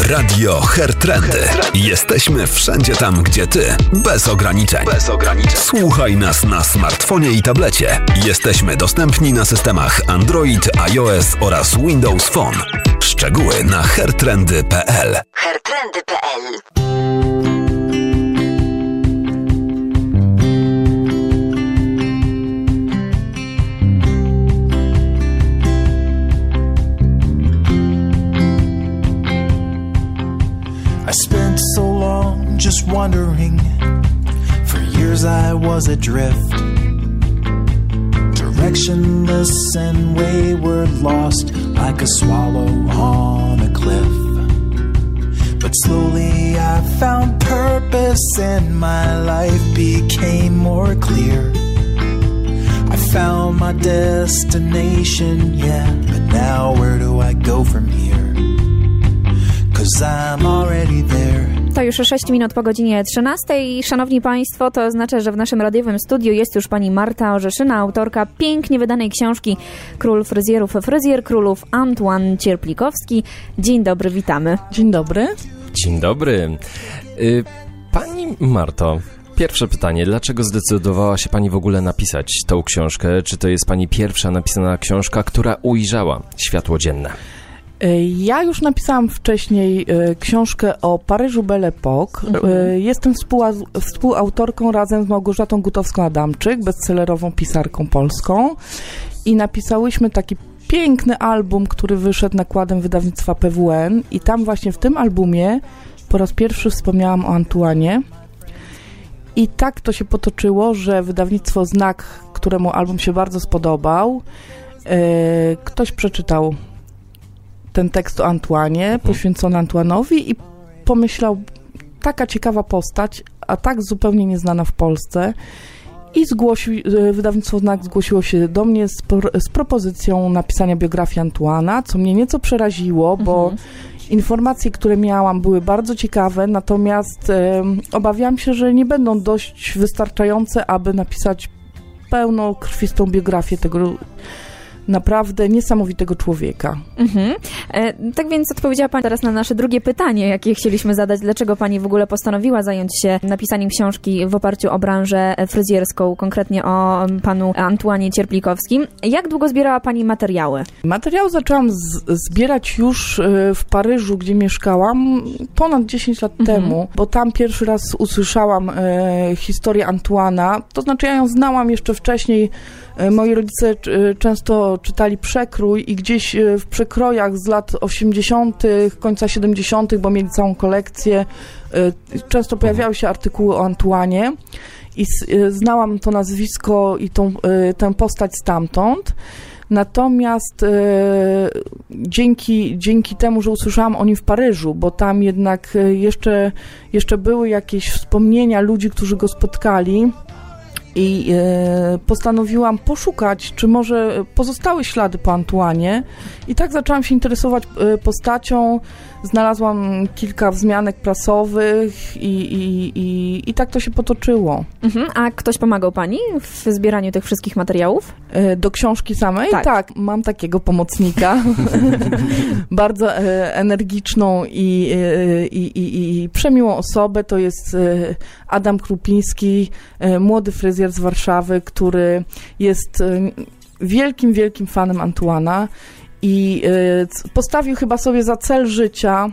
Radio Hair Trendy. Jesteśmy wszędzie tam, gdzie ty. Bez ograniczeń. Słuchaj nas na smartfonie i tablecie. Jesteśmy dostępni na systemach Android, iOS oraz Windows Phone. Szczegóły na hairtrendy.pl. hairtrendy.pl. I spent so long just wondering. For years I was adrift, directionless and wayward, lost like a swallow on a cliff. But slowly I found purpose and my life became more clear. I found my destination, yeah, but now where do I go from here? 'Cause I'm already there. To już 6 minut po godzinie 13. Szanowni Państwo, to oznacza, że w naszym radiowym studiu jest już pani Marta Orzeszyna, autorka pięknie wydanej książki Król fryzjerów, fryzjer królów Antoine Cierplikowski. Dzień dobry, witamy. Dzień dobry. Dzień dobry. Pani Marto, pierwsze pytanie. Dlaczego zdecydowała się pani w ogóle napisać tą książkę? Czy to jest pani pierwsza napisana książka, która ujrzała światło dzienne? Ja już napisałam wcześniej książkę o Paryżu Belle Époque. Jestem współautorką razem z Małgorzatą Gutowską-Adamczyk, bestsellerową pisarką polską. I napisałyśmy taki piękny album, który wyszedł nakładem wydawnictwa PWN. I tam właśnie w tym albumie po raz pierwszy wspomniałam o Antoinie. I tak to się potoczyło, że wydawnictwo Znak, któremu album się bardzo spodobał, ktoś przeczytał ten tekst o Antoinie, poświęcony Antoinowi i pomyślał, taka ciekawa postać, a tak zupełnie nieznana w Polsce. I wydawnictwo Znak zgłosiło się do mnie z propozycją napisania biografii Antoina, co mnie nieco przeraziło, bo informacje, które miałam, były bardzo ciekawe, natomiast obawiałam się, że nie będą dość wystarczające, aby napisać pełnokrwistą biografię tego naprawdę niesamowitego człowieka. Tak więc odpowiedziała pani teraz na nasze drugie pytanie, jakie chcieliśmy zadać. Dlaczego pani w ogóle postanowiła zająć się napisaniem książki w oparciu o branżę fryzjerską, konkretnie o panu Antoinie Cierplikowskim? Jak długo zbierała pani materiały? Materiał zaczęłam zbierać już w Paryżu, gdzie mieszkałam, ponad 10 lat temu, bo tam pierwszy raz usłyszałam historię Antoina. To znaczy ja ją znałam jeszcze wcześniej. Moi rodzice często czytali Przekrój i gdzieś w Przekrojach z lat 80., końca 70., bo mieli całą kolekcję, często pojawiały się artykuły o Antoinie i znałam to nazwisko i tę postać stamtąd. Natomiast dzięki temu, że usłyszałam o nim w Paryżu, bo tam jednak jeszcze były jakieś wspomnienia ludzi, którzy go spotkali, i postanowiłam poszukać, czy może pozostały ślady po Antoinie. I tak zaczęłam się interesować postacią. Znalazłam kilka wzmianek prasowych i tak to się potoczyło. A ktoś pomagał pani w zbieraniu tych wszystkich materiałów? Do książki samej? Tak, mam takiego pomocnika. Bardzo energiczną i przemiłą osobę. To jest Adam Krupiński, młody fryzjer z Warszawy, który jest wielkim fanem Antoina i postawił chyba sobie za cel życia,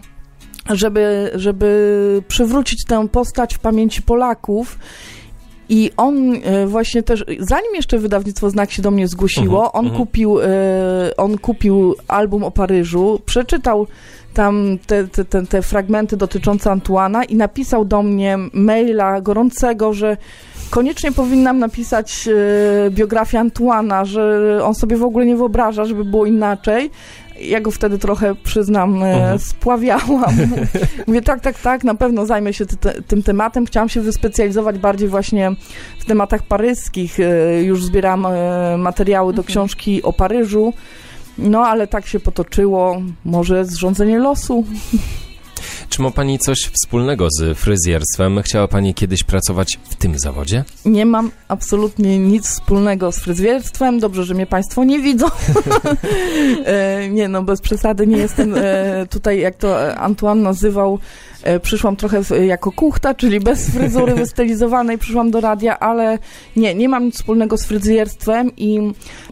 żeby przywrócić tę postać w pamięci Polaków. I on właśnie też, zanim jeszcze wydawnictwo Znak się do mnie zgłosiło, on kupił album o Paryżu, przeczytał tam te fragmenty dotyczące Antoina i napisał do mnie maila gorącego, że koniecznie powinnam napisać biografię Antoina, że on sobie w ogóle nie wyobraża, żeby było inaczej. Ja go wtedy trochę, przyznam, spławiałam. Mówię, tak, na pewno zajmę się tym tematem. Chciałam się wyspecjalizować bardziej właśnie w tematach paryskich. Już zbieram materiały do książki o Paryżu. No, ale tak się potoczyło. Może zrządzenie losu. Czy ma pani coś wspólnego z fryzjerstwem? Chciała pani kiedyś pracować w tym zawodzie? Nie mam absolutnie nic wspólnego z fryzjerstwem. Dobrze, że mnie państwo nie widzą. Nie, no bez przesady nie jestem tutaj, jak to Antoine nazywał, przyszłam trochę jako kuchta, czyli bez fryzury wystylizowanej, przyszłam do radia, ale nie mam nic wspólnego z fryzjerstwem i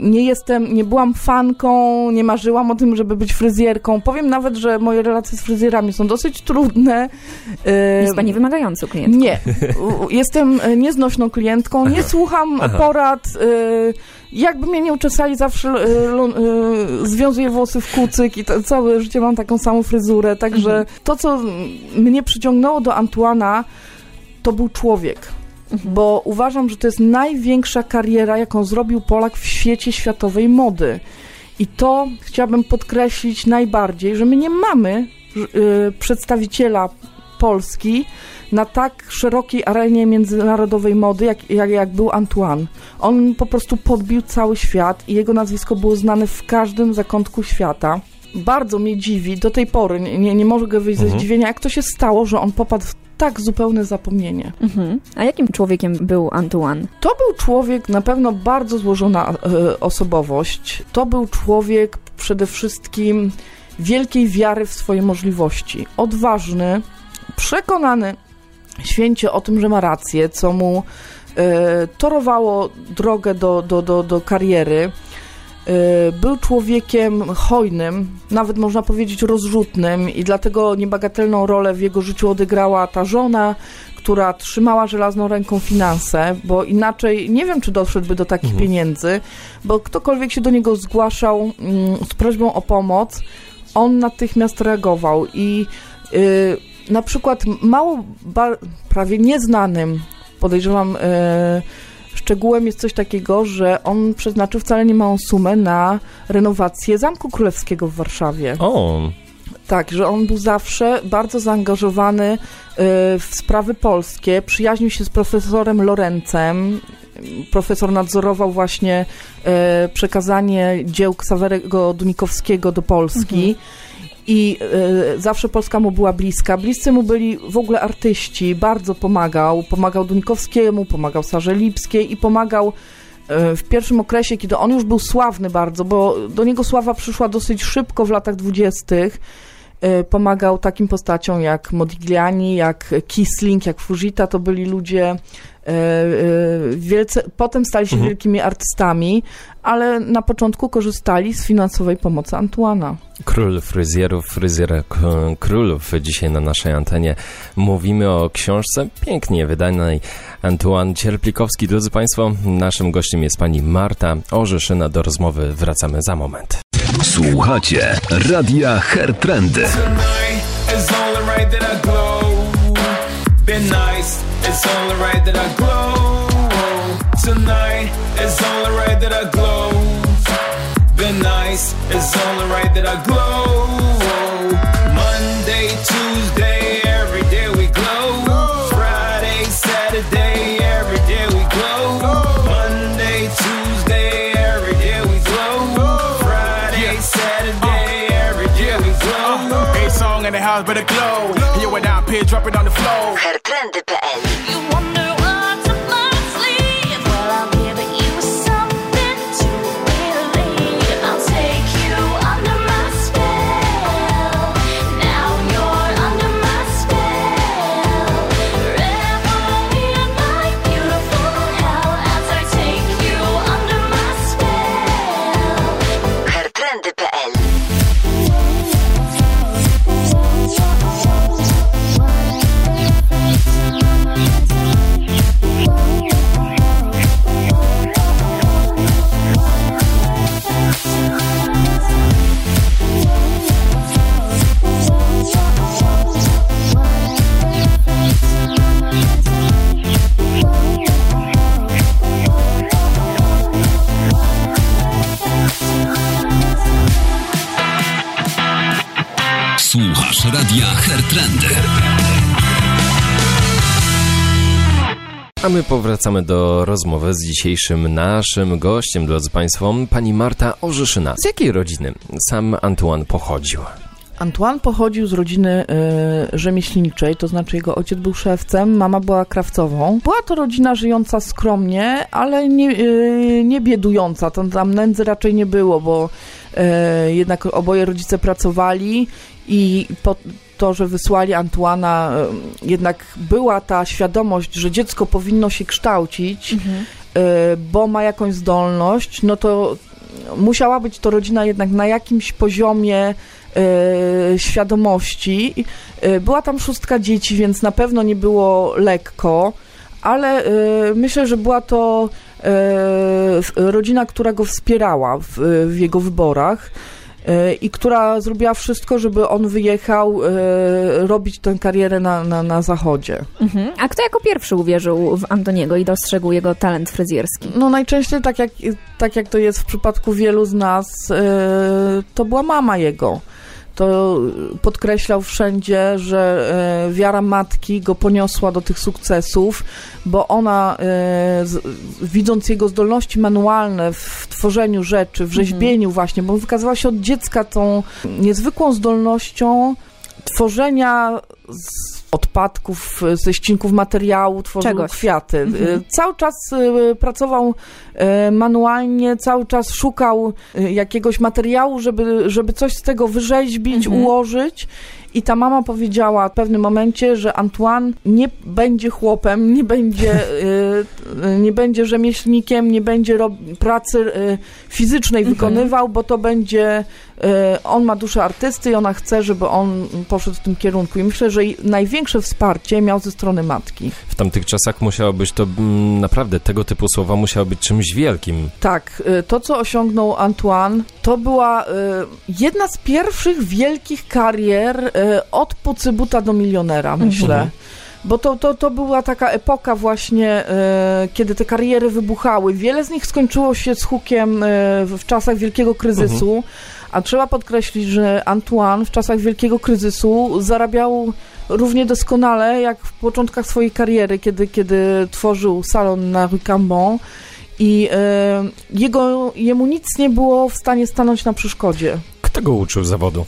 nie byłam fanką, nie marzyłam o tym, żeby być fryzjerką. Powiem nawet, że moje relacje z fryzjerami są dosyć trudne. Jest pani wymagającą klientką. Nie. Jestem nieznośną klientką, nie słucham porad. Jakby mnie nie uczesali, zawsze związuję włosy w kucyk i całe życie mam taką samą fryzurę, także to, co mnie przyciągnęło do Antoana, to był człowiek, bo uważam, że to jest największa kariera, jaką zrobił Polak w świecie światowej mody. I to chciałabym podkreślić najbardziej, że my nie mamy przedstawiciela Polski na tak szerokiej arenie międzynarodowej mody, jak był Antoine. On po prostu podbił cały świat i jego nazwisko było znane w każdym zakątku świata. Bardzo mnie dziwi, do tej pory nie mogę wyjść ze zdziwienia, jak to się stało, że on popadł w tak zupełne zapomnienie. A jakim człowiekiem był Antoine? To był człowiek, na pewno bardzo złożona osobowość. To był człowiek przede wszystkim wielkiej wiary w swoje możliwości. Odważny, przekonany święcie o tym, że ma rację, co mu torowało drogę do kariery. Był człowiekiem hojnym, nawet można powiedzieć rozrzutnym i dlatego niebagatelną rolę w jego życiu odegrała ta żona, która trzymała żelazną ręką finanse, bo inaczej nie wiem, czy doszedłby do takich pieniędzy, bo ktokolwiek się do niego zgłaszał z prośbą o pomoc, on natychmiast reagował i na przykład prawie nieznanym, podejrzewam, szczegółem jest coś takiego, że on przeznaczył wcale niemałą sumę na renowację Zamku Królewskiego w Warszawie. O! Tak, że on był zawsze bardzo zaangażowany w sprawy polskie, przyjaźnił się z profesorem Lorencem. Profesor nadzorował właśnie przekazanie dzieł Ksawerego Dunikowskiego do Polski. I zawsze Polska mu była bliska. Bliscy mu byli w ogóle artyści, bardzo pomagał Dunikowskiemu, pomagał Sarze Lipskiej i pomagał w pierwszym okresie, kiedy on już był sławny bardzo, bo do niego sława przyszła dosyć szybko w latach 20. Pomagał takim postaciom jak Modigliani, jak Kissling, jak Fujita, to byli ludzie wielce, potem stali się wielkimi artystami, ale na początku korzystali z finansowej pomocy Antoana. Król fryzjerów, fryzjer królów. Dzisiaj na naszej antenie mówimy o książce pięknie wydanej Antoine Cierplikowski. Drodzy Państwo, naszym gościem jest pani Marta Orzeszyna. Do rozmowy wracamy za moment. Słuchacie Radia Hair Trendy. It's only right that I glow. Tonight, it's only right that I glow. Been nice, it's only right that I glow. Monday, Tuesday, every day we glow. Friday, Saturday, every day we glow. Monday, Tuesday, every day we glow. Friday, Saturday, every day we glow. Ain't song in the house but a glow. Here when I'm here, drop it on the floor. Hairtrendy.pl. Słuchasz Radia Hair Trendy. A my powracamy do rozmowy z dzisiejszym naszym gościem, drodzy Państwo, pani Marta Orzeszyna. Z jakiej rodziny sam Antoine pochodził? Antoine pochodził z rodziny rzemieślniczej, to znaczy jego ojciec był szewcem, mama była krawcową. Była to rodzina żyjąca skromnie, ale nie biedująca. Tam nędzy raczej nie było, bo jednak oboje rodzice pracowali i po to, że wysłali Antoana, jednak była ta świadomość, że dziecko powinno się kształcić, bo ma jakąś zdolność, no to musiała być to rodzina jednak na jakimś poziomie świadomości. Była tam 6 dzieci, więc na pewno nie było lekko, ale myślę, że była to rodzina, która go wspierała w jego wyborach i która zrobiła wszystko, żeby on wyjechał robić tę karierę na zachodzie. A kto jako pierwszy uwierzył w Antoniego i dostrzegł jego talent fryzjerski? No najczęściej, tak jak to jest w przypadku wielu z nas, to była mama jego. To podkreślał wszędzie, że wiara matki go poniosła do tych sukcesów, bo ona, widząc jego zdolności manualne w tworzeniu rzeczy, w rzeźbieniu właśnie, bo wykazała się od dziecka tą niezwykłą zdolnością tworzenia z odpadków, ze ścinków materiału, tworzył kwiaty. Cały czas pracował manualnie, cały czas szukał jakiegoś materiału, żeby coś z tego wyrzeźbić, ułożyć. I ta mama powiedziała w pewnym momencie, że Antoine nie będzie chłopem, nie będzie rzemieślnikiem, nie będzie pracy fizycznej wykonywał, bo to będzie, on ma duszę artysty i ona chce, żeby on poszedł w tym kierunku. I myślę, że największe wsparcie miał ze strony matki. W tamtych czasach musiało być to naprawdę, tego typu słowa musiały być czymś wielkim. Tak. To, co osiągnął Antoine, to była jedna z pierwszych wielkich karier od pocybuta do milionera, myślę. Bo to była taka epoka właśnie, kiedy te kariery wybuchały. Wiele z nich skończyło się z hukiem w czasach wielkiego kryzysu, a trzeba podkreślić, że Antoine w czasach wielkiego kryzysu zarabiał równie doskonale jak w początkach swojej kariery, kiedy tworzył salon na Rue Cambon i jemu nic nie było w stanie stanąć na przeszkodzie. Kto go uczył zawodu?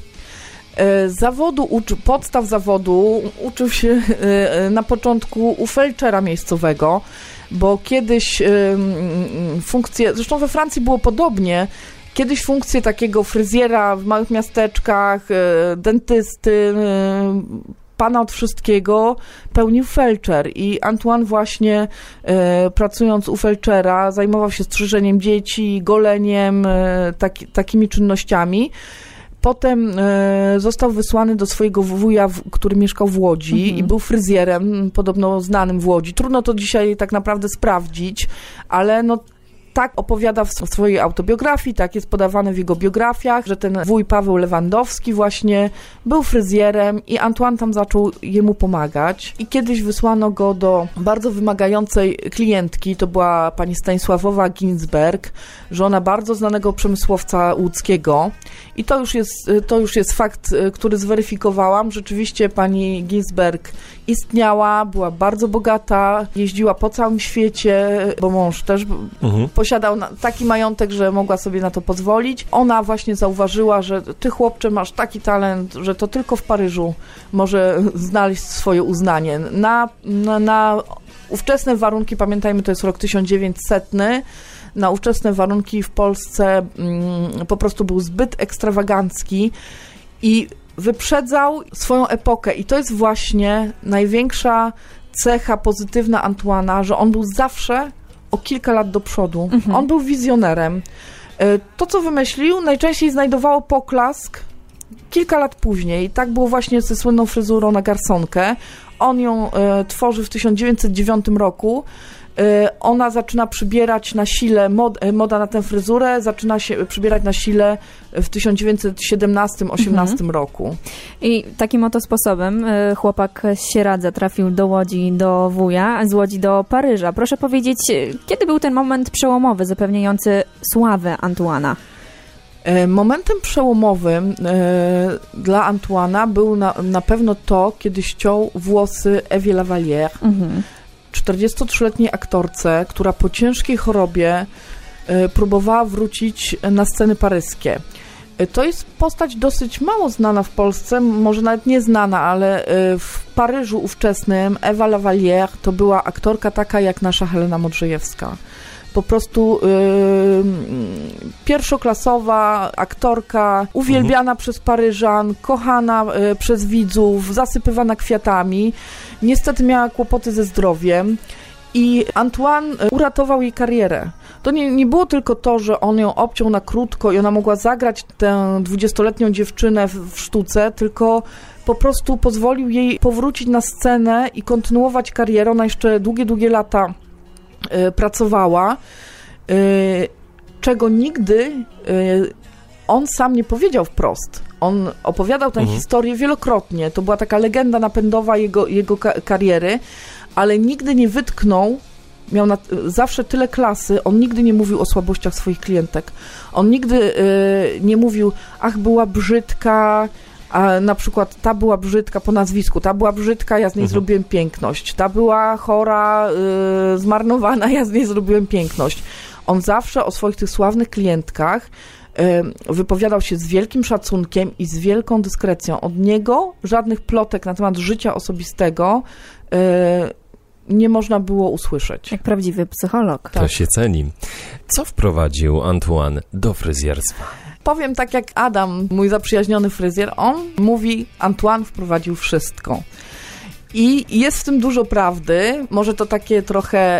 Podstaw zawodu uczył się na początku u felczera miejscowego, bo kiedyś funkcje, zresztą we Francji było podobnie, kiedyś funkcję takiego fryzjera w małych miasteczkach, dentysty, pana od wszystkiego pełnił felczer i Antoine właśnie pracując u felczera zajmował się strzyżeniem dzieci, goleniem, takimi czynnościami. Potem został wysłany do swojego wuja, który mieszkał w Łodzi i był fryzjerem, podobno znanym w Łodzi. Trudno to dzisiaj tak naprawdę sprawdzić, ale no tak opowiada w swojej autobiografii, tak jest podawane w jego biografiach, że ten wuj Paweł Lewandowski właśnie był fryzjerem i Antoine tam zaczął jemu pomagać. I kiedyś wysłano go do bardzo wymagającej klientki, to była pani Stanisławowa Ginsberg, żona bardzo znanego przemysłowca łódzkiego. I to już jest fakt, który zweryfikowałam. Rzeczywiście pani Ginsberg istniała, była bardzo bogata, jeździła po całym świecie, bo mąż też posiadał taki majątek, że mogła sobie na to pozwolić. Ona właśnie zauważyła, że ty, chłopcze, masz taki talent, że to tylko w Paryżu może znaleźć swoje uznanie. Na ówczesne warunki, pamiętajmy, to jest rok 1900, na ówczesne warunki w Polsce po prostu był zbyt ekstrawagancki i wyprzedzał swoją epokę. I to jest właśnie największa cecha pozytywna Antoine'a, że on był zawsze o kilka lat do przodu. On był wizjonerem. To, co wymyślił, najczęściej znajdowało poklask kilka lat później. Tak było właśnie ze słynną fryzurą na garsonkę. On ją tworzy w 1909 roku. Ona zaczyna przybierać na sile, moda na tę fryzurę zaczyna się przybierać na sile w 1917-18 roku. I takim oto sposobem chłopak z Sieradza trafił do Łodzi, do wuja, a z Łodzi do Paryża. Proszę powiedzieć, kiedy był ten moment przełomowy, zapewniający sławę Antoine'a? Momentem przełomowym dla Antoine'a był na pewno to, kiedy ściął włosy Ewie Lavalière, 43-letniej aktorce, która po ciężkiej chorobie próbowała wrócić na sceny paryskie. To jest postać dosyć mało znana w Polsce, może nawet nie znana, ale w Paryżu ówczesnym Ewa Lavallière to była aktorka taka jak nasza Helena Modrzejewska. Po prostu pierwszoklasowa aktorka, uwielbiana przez Paryżan, kochana przez widzów, zasypywana kwiatami. Niestety miała kłopoty ze zdrowiem i Antoine uratował jej karierę. To nie było tylko to, że on ją obciął na krótko i ona mogła zagrać tę 20-letnią dziewczynę w sztuce, tylko po prostu pozwolił jej powrócić na scenę i kontynuować karierę. Ona jeszcze długie lata pracowała, czego nigdy on sam nie powiedział wprost. On opowiadał tę historię wielokrotnie. To była taka legenda napędowa jego kariery, ale nigdy nie wytknął, miał zawsze tyle klasy, on nigdy nie mówił o słabościach swoich klientek. On nigdy nie mówił, ach, była brzydka, a na przykład ta była brzydka po nazwisku, ta była brzydka, ja z niej zrobiłem piękność, ta była chora, zmarnowana, ja z niej zrobiłem piękność. On zawsze o swoich tych sławnych klientkach wypowiadał się z wielkim szacunkiem i z wielką dyskrecją. Od niego żadnych plotek na temat życia osobistego nie można było usłyszeć. Jak prawdziwy psycholog. To się ceni. Co wprowadził Antoine do fryzjerstwa? Powiem tak jak Adam, mój zaprzyjaźniony fryzjer, on mówi, Antoine wprowadził wszystko. I jest w tym dużo prawdy, może to takie trochę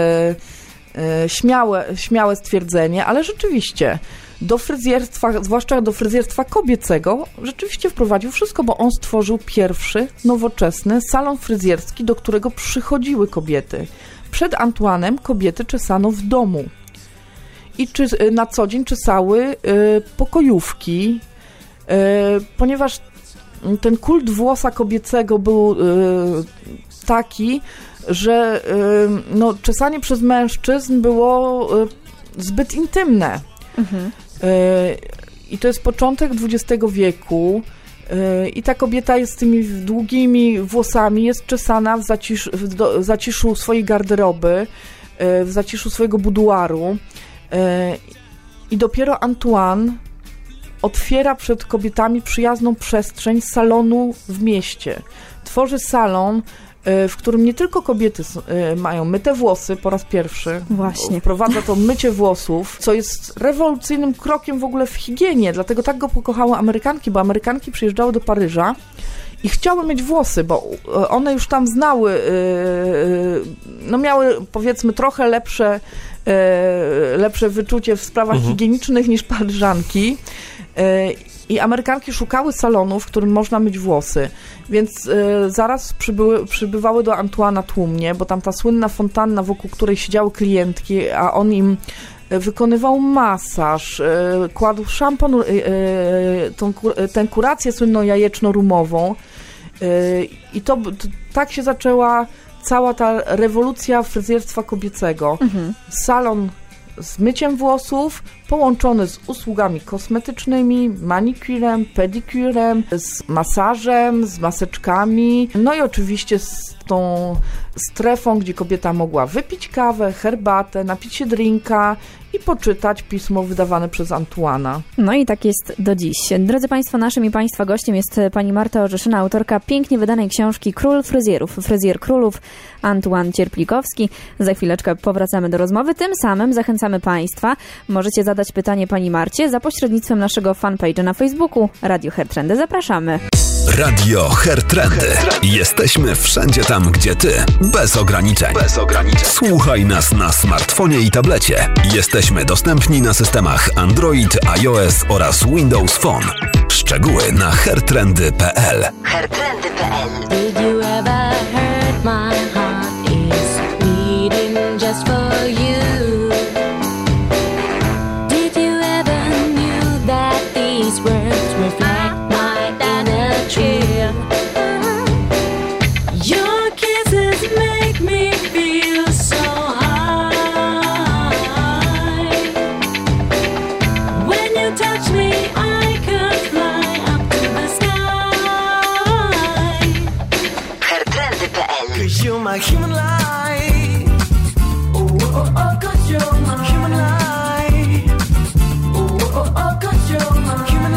śmiałe stwierdzenie, ale rzeczywiście do fryzjerstwa, zwłaszcza do fryzjerstwa kobiecego, rzeczywiście wprowadził wszystko, bo on stworzył pierwszy, nowoczesny salon fryzjerski, do którego przychodziły kobiety. Przed Antoine'em kobiety czesano w domu. I na co dzień czesały pokojówki, ponieważ ten kult włosa kobiecego był taki, że czesanie przez mężczyzn było zbyt intymne. I to jest początek XX wieku i ta kobieta jest z tymi długimi włosami, jest czesana w zaciszu swojej garderoby, w zaciszu swojego buduaru. I dopiero Antoine otwiera przed kobietami przyjazną przestrzeń salonu w mieście. Tworzy salon, w którym nie tylko kobiety mają myte włosy po raz pierwszy. Właśnie. Wprowadza to mycie włosów, co jest rewolucyjnym krokiem w ogóle w higienie. Dlatego tak go pokochały Amerykanki, bo Amerykanki przyjeżdżały do Paryża i chciały mieć włosy, bo one już tam znały, miały powiedzmy trochę lepsze wyczucie w sprawach higienicznych niż Paryżanki. I Amerykanki szukały salonu, w którym można myć włosy, więc zaraz przybywały do Antoine'a tłumnie, bo tam ta słynna fontanna, wokół której siedziały klientki, a on im wykonywał masaż, kładł szampon, tę kurację słynną jajeczno-rumową i to tak się zaczęła cała ta rewolucja fryzjerstwa kobiecego. Salon z myciem włosów, połączony z usługami kosmetycznymi, manikürem, pedikürem, z masażem, z maseczkami, no i oczywiście z tą strefą, gdzie kobieta mogła wypić kawę, herbatę, napić się drinka i poczytać pismo wydawane przez Antoine'a. No i tak jest do dziś. Drodzy Państwo, naszym i Państwa gościem jest pani Marta Orzeszyna, autorka pięknie wydanej książki Król Fryzjerów, Fryzjer Królów, Antoine Cierplikowski. Za chwileczkę powracamy do rozmowy. Tym samym zachęcamy Państwa. Możecie zadać pytanie pani Marcie za pośrednictwem naszego fanpage'a na Facebooku Radio Hair Trendy. Zapraszamy. Radio Hair Trendy. Jesteśmy wszędzie tam, gdzie ty. Bez ograniczeń. Słuchaj nas na smartfonie i tablecie. Jesteśmy dostępni na systemach Android, iOS oraz Windows Phone. Szczegóły na hairtrendy.pl. Hairtrendy.pl. Did you ever hurt my heart is beating just for you? Did you ever knew that these words reflect my inner truth? Your kisses make me feel so high. When you touch me, I could fly up to the sky. Hairtrendy.pl. 'Cause you're my human light. Oh, oh, oh, 'cause you're my Human light. oh, oh, oh, 'cause you're my Human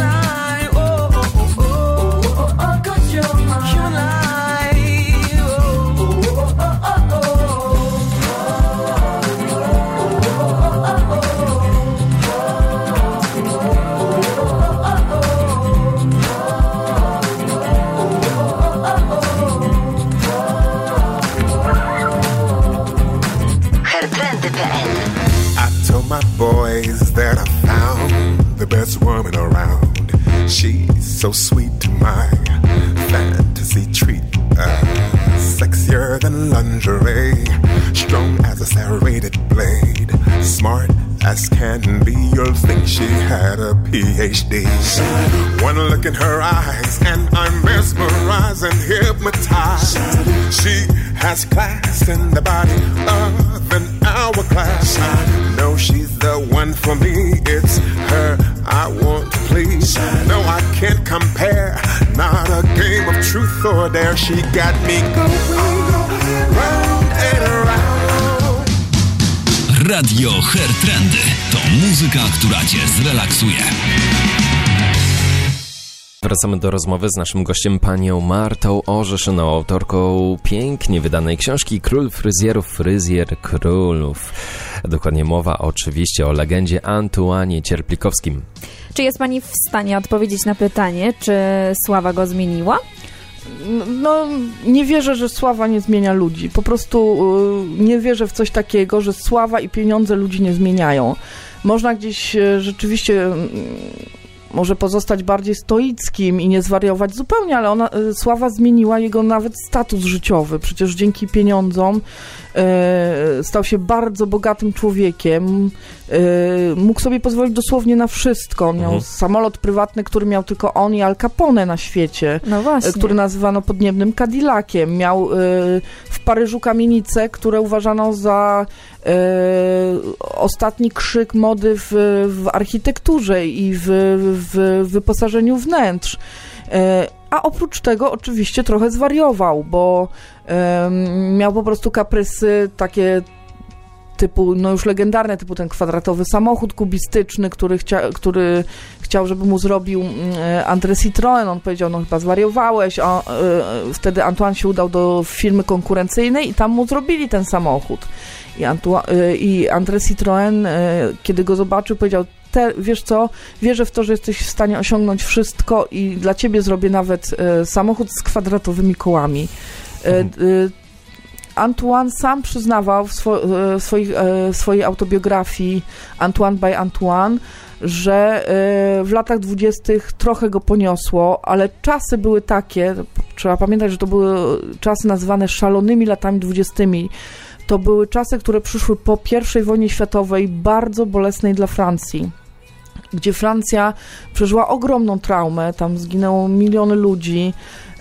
lingerie, strong as a serrated blade, smart as can be. You'll think she had a PhD. One look in her eyes and I'm mesmerized and hypnotized. She has class in the body of an hourglass. I know she's the one for me. It's her I want to please. No, I can't compare. Not a game of truth or dare. She got me going round and around. Radio Hair Trendy to muzyka, która cię zrelaksuje. Wracamy do rozmowy z naszym gościem, panią Martą Orzeszyną, autorką pięknie wydanej książki Król fryzjerów, fryzjer królów. Dokładnie mowa oczywiście o legendzie Antuanie Cierplikowskim. Czy jest pani w stanie odpowiedzieć na pytanie, czy sława go zmieniła? No, nie wierzę, że sława nie zmienia ludzi. Po prostu nie wierzę w coś takiego, że sława i pieniądze ludzi nie zmieniają. Można gdzieś rzeczywiście może pozostać bardziej stoickim i nie zwariować zupełnie, ale sława zmieniła jego nawet status życiowy. Przecież dzięki pieniądzom stał się bardzo bogatym człowiekiem. Mógł sobie pozwolić dosłownie na wszystko. Miał samolot prywatny, który miał tylko on i Al Capone na świecie, który nazywano podniebnym Cadillaciem. Miał w Paryżu kamienice, które uważano za ostatni krzyk mody w architekturze i w wyposażeniu wnętrz. A oprócz tego oczywiście trochę zwariował, bo miał po prostu kaprysy takie typu, no już legendarne, typu ten kwadratowy samochód kubistyczny, który chciał, żeby mu zrobił André Citroën. On powiedział, no chyba zwariowałeś, a wtedy Antoine się udał do firmy konkurencyjnej i tam mu zrobili ten samochód. I André Citroën, kiedy go zobaczył, powiedział, wiesz co, wierzę w to, że jesteś w stanie osiągnąć wszystko i dla ciebie zrobię nawet samochód z kwadratowymi kołami. Antoine sam przyznawał w swojej autobiografii Antoine by Antoine, że w latach 20. trochę go poniosło, ale czasy były takie, trzeba pamiętać, że to były czasy nazywane szalonymi latami 20. To były czasy, które przyszły po I wojnie światowej, bardzo bolesnej dla Francji, gdzie Francja przeżyła ogromną traumę, tam zginęło miliony ludzi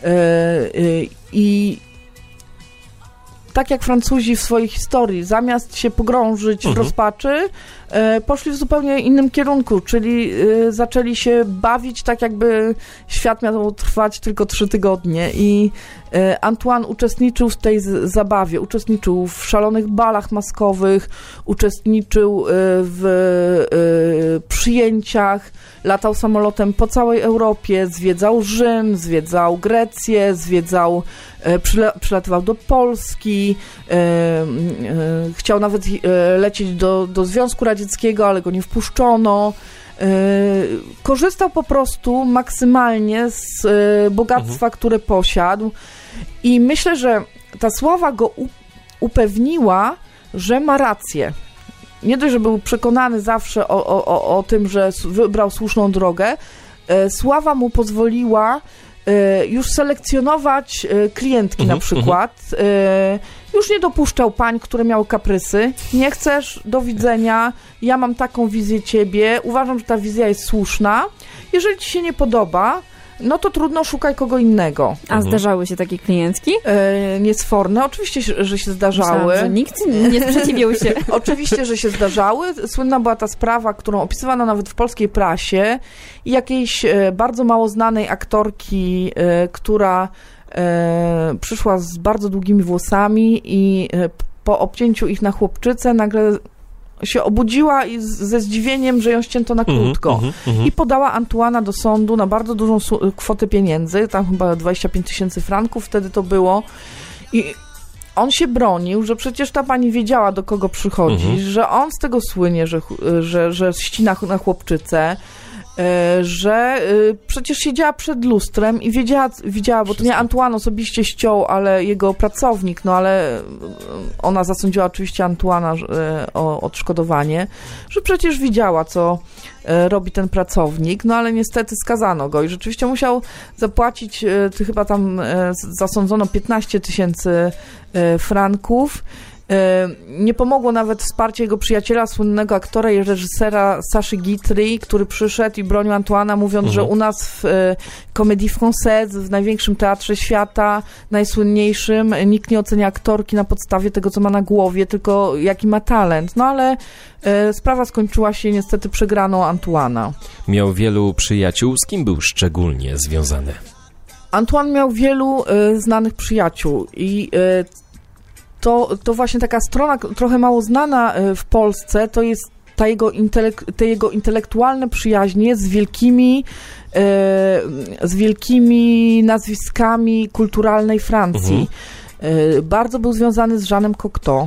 i tak jak Francuzi w swojej historii, zamiast się pogrążyć w rozpaczy, poszli w zupełnie innym kierunku, czyli zaczęli się bawić tak, jakby świat miał trwać tylko 3 tygodnie. I Antoine uczestniczył w tej zabawie, uczestniczył w szalonych balach maskowych, uczestniczył w przyjęciach, latał samolotem po całej Europie, zwiedzał Rzym, zwiedzał Grecję, przylatywał do Polski, chciał nawet lecieć do Związku Radzieckiego, ale go nie wpuszczono. Korzystał po prostu maksymalnie z bogactwa, które posiadł i myślę, że ta sława go upewniła, że ma rację. Nie dość, że był przekonany zawsze o tym, że wybrał słuszną drogę, sława mu pozwoliła już selekcjonować klientki na przykład. Już nie dopuszczał pań, które miały kaprysy. Nie chcesz, do widzenia, ja mam taką wizję ciebie, uważam, że ta wizja jest słuszna. Jeżeli ci się nie podoba, no to trudno, szukaj kogo innego. A zdarzały się takie klientki? Niesforne. Oczywiście, że się zdarzały. Myślałam, że nikt nie sprzeciwił się. Oczywiście, że się zdarzały. Słynna była ta sprawa, którą opisywano nawet w polskiej prasie. Jakiejś bardzo mało znanej aktorki, która przyszła z bardzo długimi włosami i po obcięciu ich na chłopczycę nagle się obudziła i ze zdziwieniem, że ją ścięto na krótko. I podała Antoana do sądu na bardzo dużą kwotę pieniędzy, tam chyba 25 000 franków wtedy to było. I on się bronił, że przecież ta pani wiedziała, do kogo przychodzi, że on z tego słynie, że ścina na chłopczycę, że przecież siedziała przed lustrem i widziała, bo to nie Antoine osobiście ściął, ale jego pracownik, no ale ona zasądziła oczywiście Antoine'a o odszkodowanie, że przecież widziała, co robi ten pracownik, no ale niestety skazano go i rzeczywiście musiał zapłacić, chyba tam zasądzono 15 000 franków. Nie pomogło nawet wsparcie jego przyjaciela, słynnego aktora i reżysera Saszy Guitry, który przyszedł i bronił Antoine'a, mówiąc, że u nas w Comédie Française, w największym teatrze świata, najsłynniejszym, nikt nie ocenia aktorki na podstawie tego, co ma na głowie, tylko jaki ma talent. No ale sprawa skończyła się niestety przegraną Antoine'a. Miał wielu przyjaciół. Z kim był szczególnie związany? Antoine miał wielu znanych przyjaciół i to właśnie taka strona trochę mało znana w Polsce, to jest te jego intelektualne przyjaźnie z wielkimi nazwiskami kulturalnej Francji. Bardzo był związany z Jeanem Cocteau,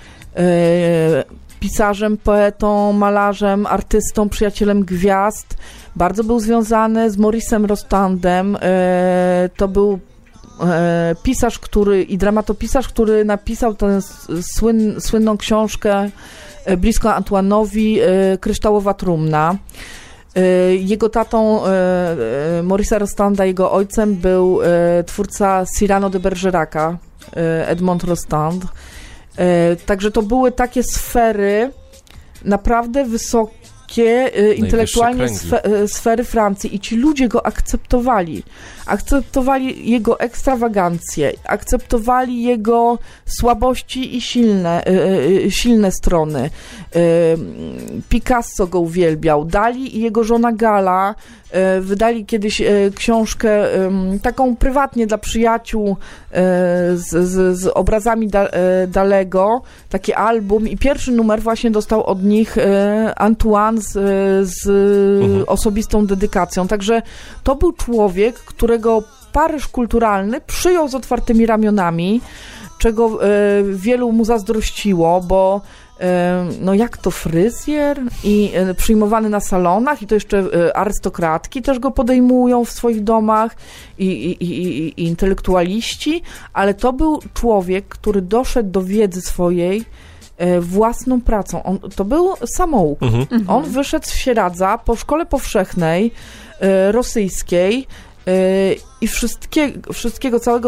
pisarzem, poetą, malarzem, artystą, przyjacielem gwiazd. Bardzo był związany z Mauricem Rostandem. To był pisarz, i dramatopisarz, który napisał tę słynną książkę bliską Antoine'owi Kryształowa trumna. Jego tatą Maurice'a Rostanda, jego ojcem był twórca Cyrano de Bergeraca, Edmond Rostand. Także to były takie sfery naprawdę wysokie, intelektualnie sfery Francji i ci ludzie go akceptowali jego ekstrawagancję, akceptowali jego słabości i silne strony. Picasso go uwielbiał, Dali i jego żona Gala wydali kiedyś książkę taką prywatnie dla przyjaciół z obrazami Dalego, taki album i pierwszy numer właśnie dostał od nich Antoine z osobistą dedykacją. Także to był człowiek, którego Paryż kulturalny przyjął z otwartymi ramionami, czego wielu mu zazdrościło, bo no jak to fryzjer i przyjmowany na salonach i to jeszcze arystokratki też go podejmują w swoich domach i intelektualiści, ale to był człowiek, który doszedł do wiedzy swojej własną pracą. To był samouk. On wyszedł z Sieradza po szkole powszechnej rosyjskiej i wszystkiego, całego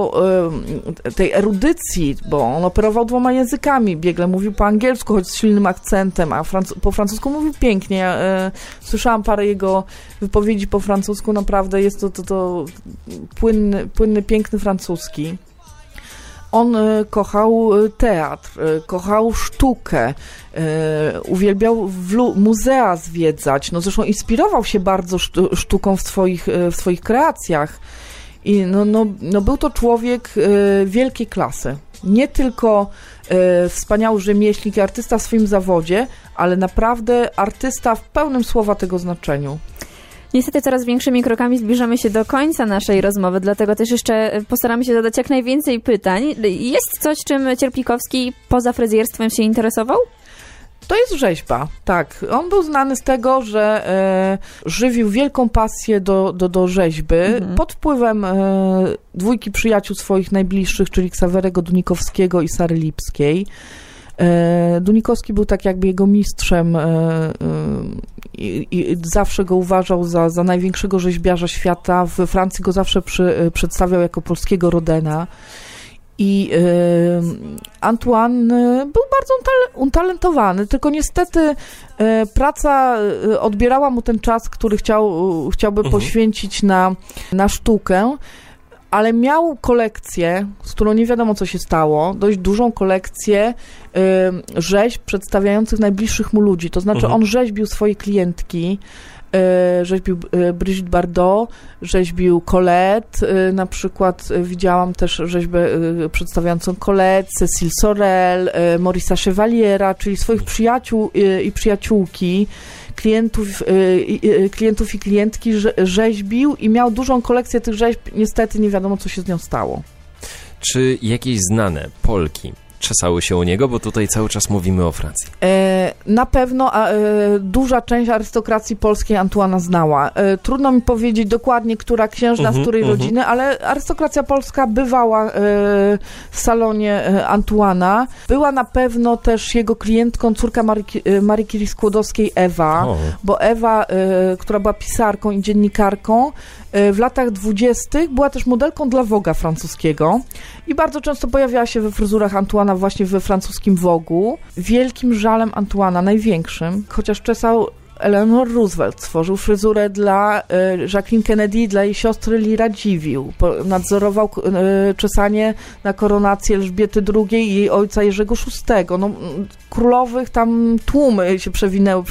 tej erudycji, bo on operował 2 językami, biegle mówił po angielsku, choć z silnym akcentem, a po francusku mówił pięknie. Ja słyszałam parę jego wypowiedzi po francusku, naprawdę jest to płynny, piękny francuski. On kochał teatr, kochał sztukę, uwielbiał muzea zwiedzać, no zresztą inspirował się bardzo sztuką w swoich kreacjach. I no był to człowiek wielkiej klasy. Nie tylko wspaniały rzemieślnik i artysta w swoim zawodzie, ale naprawdę artysta w pełnym słowa tego znaczeniu. Niestety coraz większymi krokami zbliżamy się do końca naszej rozmowy, dlatego też jeszcze postaramy się zadać jak najwięcej pytań. Jest coś, czym Cierpikowski poza fryzjerstwem się interesował? To jest rzeźba, tak. On był znany z tego, że żywił wielką pasję do rzeźby pod wpływem 2 przyjaciół swoich najbliższych, czyli Ksawerego Dunikowskiego i Sary Lipskiej. Dunikowski był tak jakby jego mistrzem i zawsze go uważał za największego rzeźbiarza świata. We Francji go zawsze przedstawiał jako polskiego Rodena. I Antoine był bardzo utalentowany, tylko niestety praca odbierała mu ten czas, który chciałby poświęcić na sztukę, ale miał kolekcję, z którą nie wiadomo, co się stało, dość dużą kolekcję rzeźb przedstawiających najbliższych mu ludzi. To znaczy on rzeźbił swoje klientki, rzeźbił Brigitte Bardot, rzeźbił Colette, na przykład widziałam też rzeźbę przedstawiającą Colette, Cécile Sorel, Maurice'a Chevaliera, czyli swoich przyjaciół i przyjaciółki, klientów i klientki rzeźbił i miał dużą kolekcję tych rzeźb. Niestety nie wiadomo, co się z nią stało. Czy jakieś znane Polki czesały się u niego, bo tutaj cały czas mówimy o Francji? Na pewno duża część arystokracji polskiej Antuana znała. Trudno mi powiedzieć dokładnie, która księżna z której rodziny, ale arystokracja polska bywała w salonie Antuana. Była na pewno też jego klientką córka Marii Curie Skłodowskiej, Ewa, bo Ewa, która była pisarką i dziennikarką, w latach 20. była też modelką dla Vogue'a francuskiego i bardzo często pojawiała się we fryzurach Antuana właśnie we francuskim Vogue'u. Wielkim żalem Antuana, największym, chociaż czesał Eleanor Roosevelt, stworzył fryzurę dla Jacqueline Kennedy, dla jej siostry Lee Radziwiłł. Nadzorował czesanie na koronację Elżbiety II i jej ojca Jerzego VI. No, królowych tam tłumy się przewinęły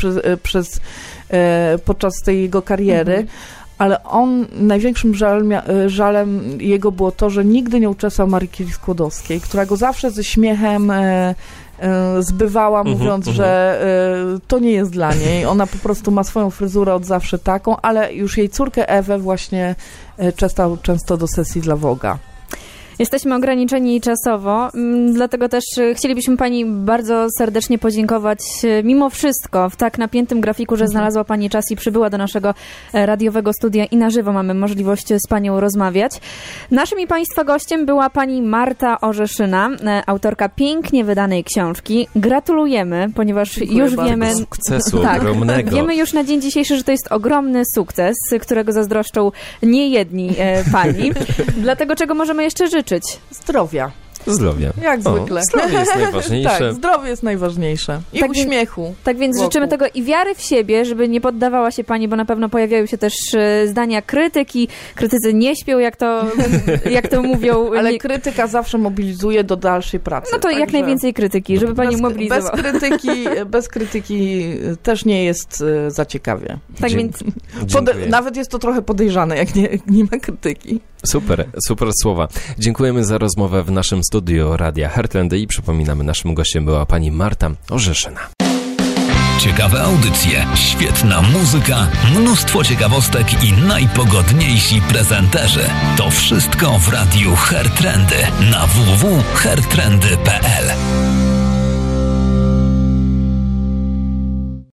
podczas tej jego kariery. Ale największym żalem jego było to, że nigdy nie uczesał Marii Curie Skłodowskiej, która go zawsze ze śmiechem zbywała, mówiąc, że to nie jest dla niej. Ona po prostu ma swoją fryzurę od zawsze taką, ale już jej córkę Ewę właśnie czesał często do sesji dla Vogue'a. Jesteśmy ograniczeni czasowo, dlatego też chcielibyśmy Pani bardzo serdecznie podziękować mimo wszystko w tak napiętym grafiku, że znalazła Pani czas i przybyła do naszego radiowego studia i na żywo mamy możliwość z Panią rozmawiać. Naszym i Państwa gościem była Pani Marta Orzeszyna, autorka pięknie wydanej książki. Gratulujemy, ponieważ Dziękuję już bardzo. wiemy... Sukcesu ogromnego. Wiemy już na dzień dzisiejszy, że to jest ogromny sukces, którego zazdroszczą niejedni Pani. Dlatego czego możemy jeszcze życzyć? Zdrowia. Zdrowia. Jak zwykle. Zdrowie jest najważniejsze. Tak, zdrowie jest najważniejsze. I tak uśmiechu. Tak więc wokół. życzymy tego i wiary w siebie, żeby nie poddawała się Pani, bo na pewno pojawiają się też zdania krytyki. Krytycy nie śpią, jak to mówią. Ale krytyka zawsze mobilizuje do dalszej pracy. No to jak najwięcej krytyki, żeby Pani mobilizowała. Bez krytyki też nie jest za ciekawie. Tak więc... Nawet jest to trochę podejrzane, jak nie ma krytyki. Super słowa. Dziękujemy za rozmowę w naszym studiu Radia Heartland i przypominamy, naszym gościem była pani Marta Orzeszyna. Ciekawe audycje, świetna muzyka, mnóstwo ciekawostek i najpogodniejsi prezenterzy. To wszystko w Radiu Heartrandy na www.heartrandy.pl.